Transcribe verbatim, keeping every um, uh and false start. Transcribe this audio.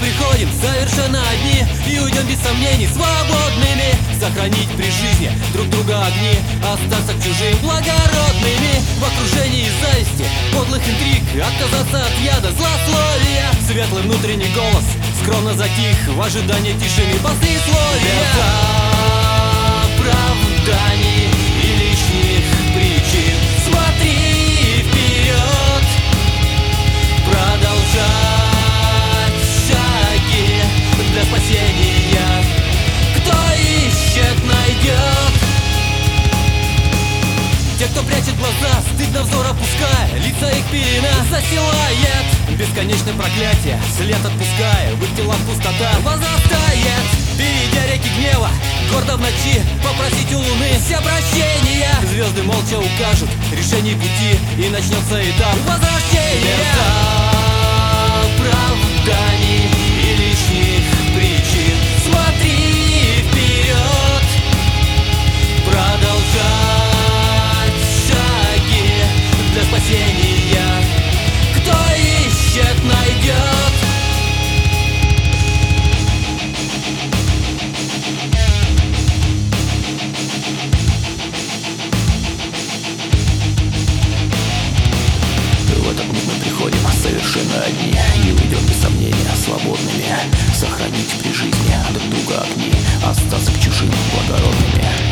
приходим совершенно одни и уйдем без сомнений свободными. Сохранить при жизни друг друга огни, остаться к чужим благородными. В окружении зависти, подлых интриг, отказаться от яда злословия. Светлый внутренний голос скромно затих в ожидании тишины послесловия. Без оправданий и лишних причин смотри вперед, продолжать шаги для спасения. Кто ищет, найдет. Те, кто прячет глаза, стыдно взор опуская, лица их пелена застилает. Бесконечное проклятие, след отпуская, в их телах пустота возрастает. Перейдя реки гнева, гордо в ночи попросить у луны все прощения. Звезды молча укажут решение пути, и начнется этап возрождения. Без оправданий и лишних причин смотри вперед, продолжать шаги для спасения. Кто ищет, найдет. В этот миг мы приходим совершенно одни и уйдем без сомнения свободными. Сохранить при жизни друг друга огни, остаться к чужим благородными.